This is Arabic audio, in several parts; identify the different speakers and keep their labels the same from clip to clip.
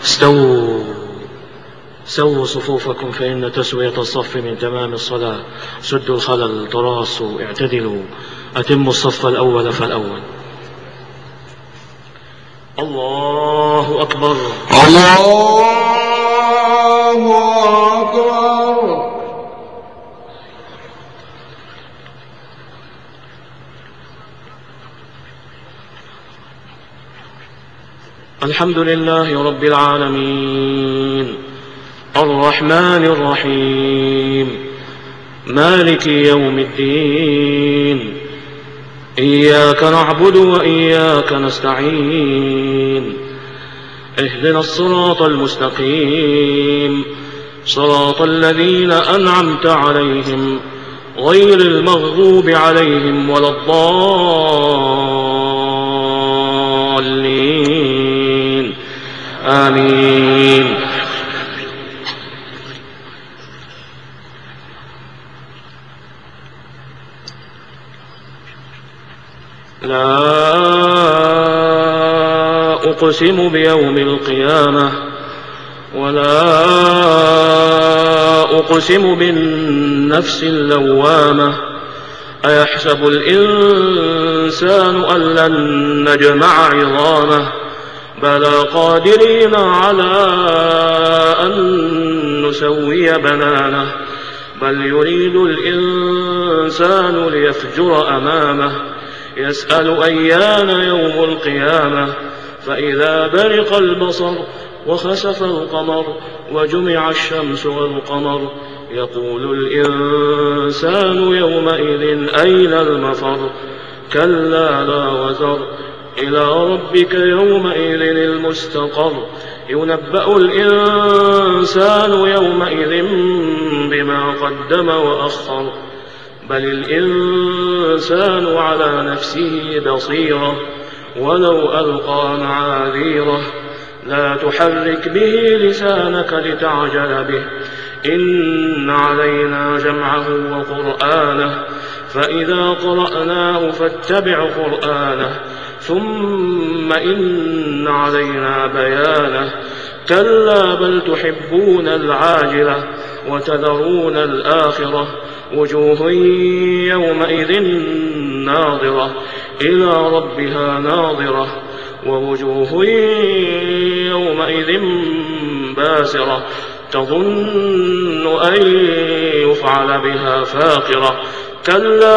Speaker 1: سووا صفوفكم فإن تسوية الصف من تمام الصلاة. سدوا الخلل، تراصوا، اعتدلوا، أتموا الصف الأول فالأول. الله أكبر.
Speaker 2: الله أكبر.
Speaker 1: الحمد لله رب العالمين، الرحمن الرحيم، مالك يوم الدين، إياك نعبد وإياك نستعين، اهدنا الصراط المستقيم، صراط الذين أنعمت عليهم غير المغضوب عليهم ولا الضالين، آمين. لا أقسم بيوم القيامة ولا أقسم بالنفس اللوامة. أيحسب الإنسان أن لن نجمع عظامه؟ بلى قادرين على أن نسوي بنانه. بل يريد الإنسان ليفجر أمامه. يسأل أيان يوم القيامة. فإذا برق البصر وخسف القمر وجمع الشمس والقمر يقول الإنسان يومئذ أين المفر؟ كلا لا وزر، إلى ربك يومئذ المستقر. ينبأ الإنسان يومئذ بما قدم وأخر. بل الإنسان على نفسه بصيرة ولو ألقى معاذيره. لا تحرك به لسانك لتعجل به. إن علينا جمعه وقرآنه. فإذا قرأناه فاتبع قرآنه. ثم إن علينا بيانه. كلا بل تحبون العاجلة وتذرون الآخرة. وجوه يومئذ ناظرة إلى ربها ناظرة. ووجوه يومئذ باسرة تظن أن يفعل بها فاقرة. كلا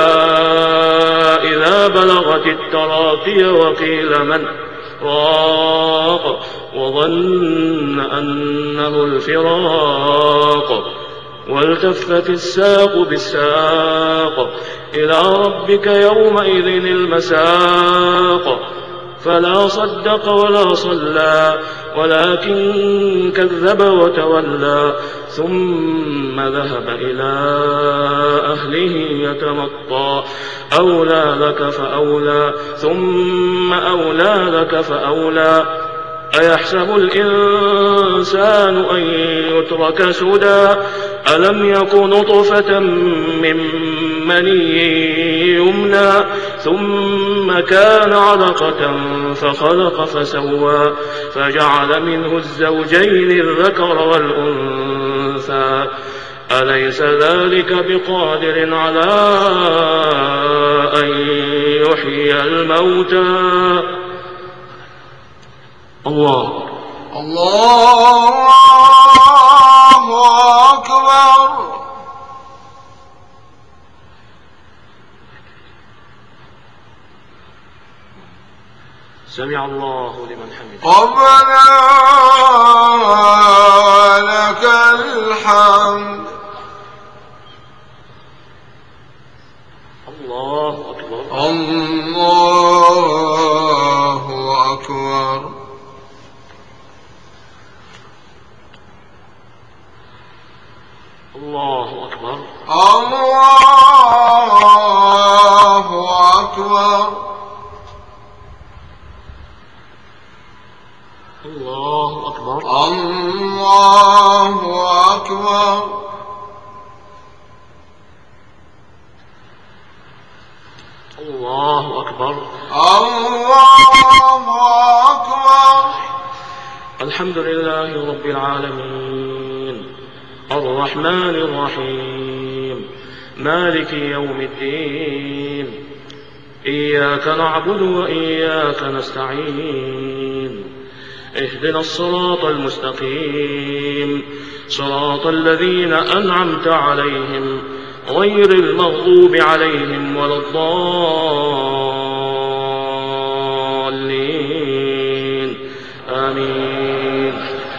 Speaker 1: إذا بلغت التراقي وقيل من راق وظن أنه الفراق. والتفت الساق بالساق إلى ربك يومئذ المساق. فلا صدق ولا صلى ولكن كذب وتولى. ثم ذهب إلى أهله يتمطى. أولى لك فأولى ثم أولى لك فأولى. أيحسب الإنسان أن يترك سدى. ألم يك نطفة من مني يمنى ثم كان علقة فخلق فسوى فجعل منه الزوجين الذكر والأنثى. أليس ذلك بقادر على أن يحيي الموتى؟ الله
Speaker 2: أكبر.
Speaker 1: سمع الله لمن حمده.
Speaker 2: ربنا لك الحمد.
Speaker 1: الله أكبر.
Speaker 2: الله أكبر.
Speaker 1: الله أكبر.
Speaker 2: الله أكبر.
Speaker 1: الله أكبر.
Speaker 2: الله أكبر.
Speaker 1: الله أكبر.
Speaker 2: الله أكبر.
Speaker 1: الحمد لله رب العالمين الرحمن الرحيم مالك يوم الدين إياك نعبد وإياك نستعين اهدنا الصراط المستقيم صراط الذين أنعمت عليهم غير المغضوب عليهم ولا الضالين آمين.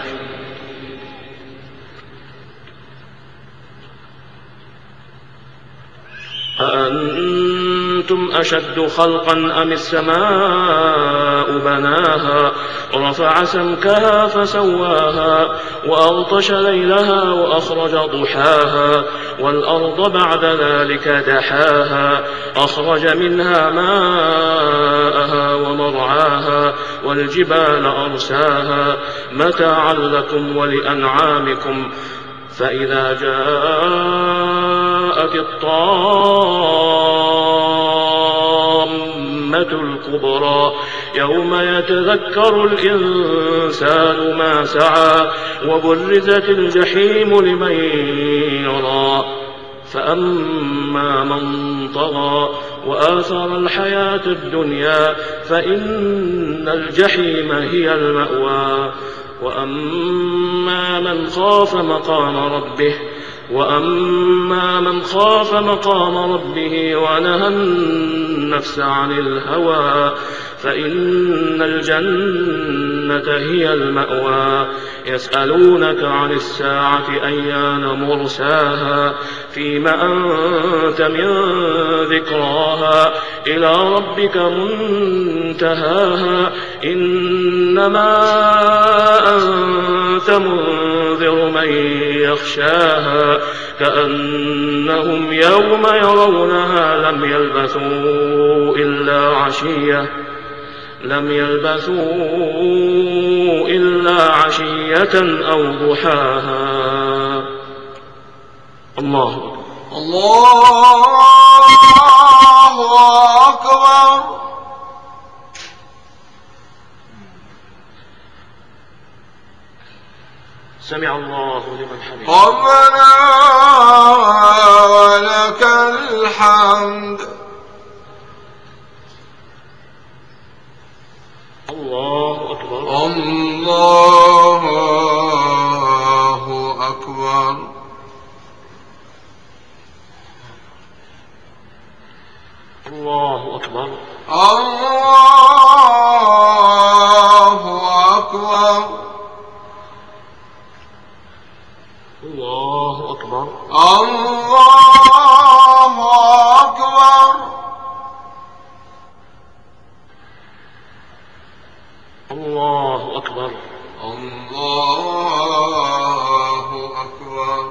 Speaker 1: أأنتم أشد خلقا أم السماء بناها رفع سمكها فسواها وأغطش ليلها وأخرج ضحاها والأرض بعد ذلك دحاها أخرج منها ماءها ومرعاها والجبال أرساها متاعا لكم ولأنعامكم فإذا جاءت الطامة الكبرى يوم يتذكر الإنسان ما سعى وبرزت الجحيم لمن يرى فأما من طغى وآثر الحياة الدنيا فإن الجحيم هي المأوى وأما من خاف مقام ربه ونهى النفس عن الهوى فإن الجنة هي المأوى يسألونك عن الساعة أيان مرساها فيما أنت من ذكراها إلى ربك منتهاها إنما أنت منذر من يخشاها كأنهم يوم يرونها لم يلبثوا إلا عشية أو ضحاها. الله
Speaker 2: أكبر.
Speaker 1: سمع الله لمن حمده
Speaker 2: ربنا ولك الحمد.
Speaker 1: الله أكبر.
Speaker 2: الله أكبر.
Speaker 1: الله أكبر.
Speaker 2: الله أكبر.
Speaker 1: الله أكبر.
Speaker 2: الله أكبر.
Speaker 1: الله أكبر.
Speaker 2: الله أكبر.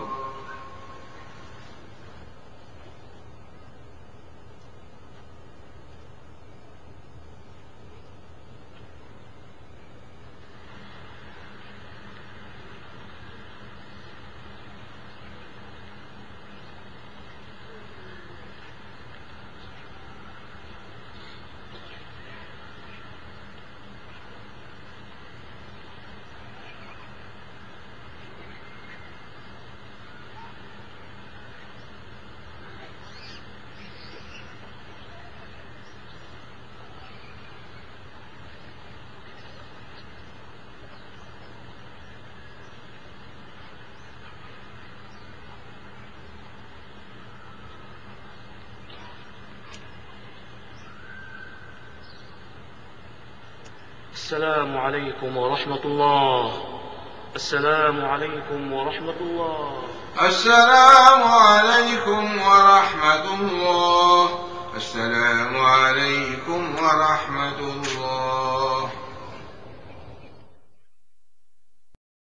Speaker 1: السلام عليكم ورحمة الله. السلام عليكم ورحمة الله.
Speaker 2: السلام عليكم ورحمة الله.